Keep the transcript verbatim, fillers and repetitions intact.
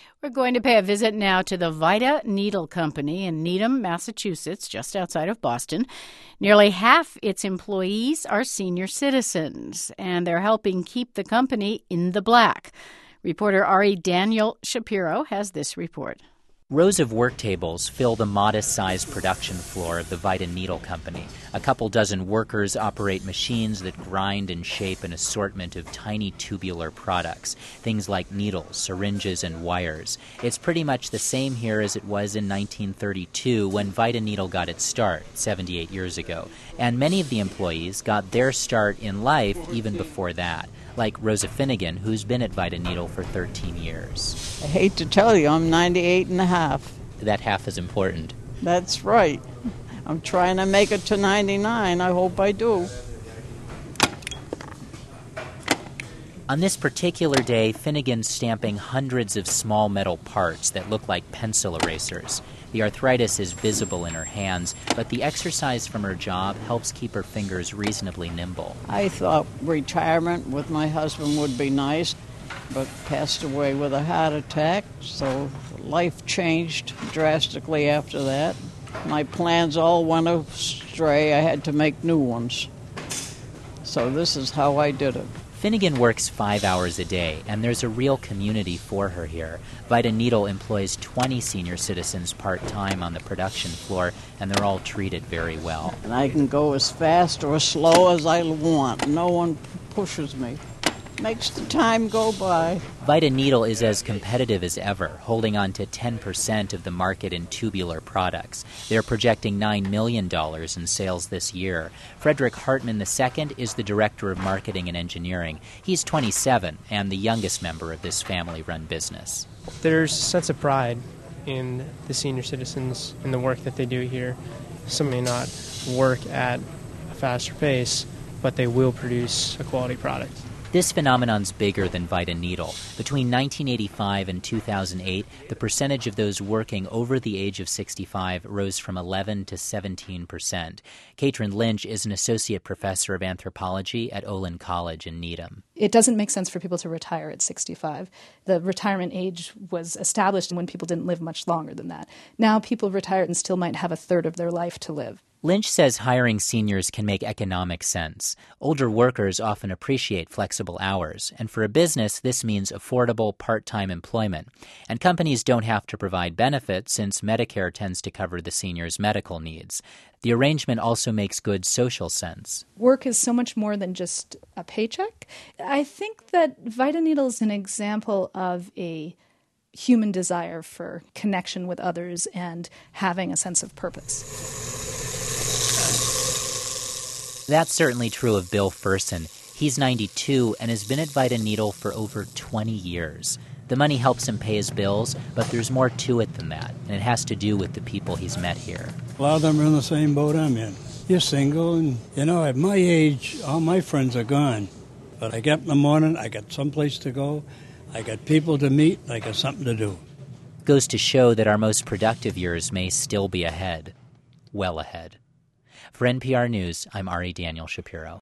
We're going to pay a visit now to the Vita Needle Company in Needham, Massachusetts, just outside of Boston. Nearly half its employees are senior citizens, and they're helping keep the company in the black. Reporter Ari Daniel Shapiro has this report. Rows of work tables fill the modest-sized production floor of the Vita Needle Company. A couple dozen workers operate machines that grind and shape an assortment of tiny tubular products, things like needles, syringes, and wires. It's pretty much the same here as it was in nineteen thirty-two when Vita Needle got its start, seventy-eight years ago. And many of the employees got their start in life even before that, like Rosa Finnegan, who's been at Vita Needle for thirteen years. I hate to tell you, I'm ninety-eight and a half. That half is important. That's right. I'm trying to make it to ninety-nine. I hope I do. On this particular day, Finnegan's stamping hundreds of small metal parts that look like pencil erasers. The arthritis is visible in her hands, but the exercise from her job helps keep her fingers reasonably nimble. I thought retirement with my husband would be nice, but passed away with a heart attack, so life changed drastically after that. My plans all went astray. I had to make new ones. So this is how I did it. Finnegan works five hours a day, and there's a real community for her here. Vita Needle employs twenty senior citizens part-time on the production floor, and they're all treated very well. And I can go as fast or as slow as I want. No one pushes me. Makes the time go by. Vita Needle is as competitive as ever, holding on to ten percent of the market in tubular products. They're projecting nine million dollars in sales this year. Frederick Hartman the Second is the Director of Marketing and Engineering. He's twenty-seven and the youngest member of this family-run business. There's a sense of pride in the senior citizens and the work that they do here. Some may not work at a faster pace, but they will produce a quality product. This phenomenon's bigger than Vita Needle. Between nineteen eighty-five and two thousand eight, the percentage of those working over the age of sixty-five rose from eleven to seventeen percent. Katrin Lynch is an associate professor of anthropology at Olin College in Needham. It doesn't make sense for people to retire at sixty-five. The retirement age was established when people didn't live much longer than that. Now people retire and still might have a third of their life to live. Lynch says hiring seniors can make economic sense. Older workers often appreciate flexible hours, and for a business, this means affordable part-time employment. And companies don't have to provide benefits since Medicare tends to cover the seniors' medical needs. The arrangement also makes good social sense. Work is so much more than just a paycheck. I think that Vita Needle is an example of a human desire for connection with others and having a sense of purpose. That's certainly true of Bill Furson. He's ninety-two and has been at Vita Needle for over twenty years. The money helps him pay his bills, but there's more to it than that, and it has to do with the people he's met here. A lot of them are in the same boat I'm in. You're single, and, you know, at my age, all my friends are gone. But I get up in the morning, I got someplace to go, I got people to meet, I got something to do. Goes to show that our most productive years may still be ahead. Well ahead. For N P R News, I'm Ari Daniel Shapiro.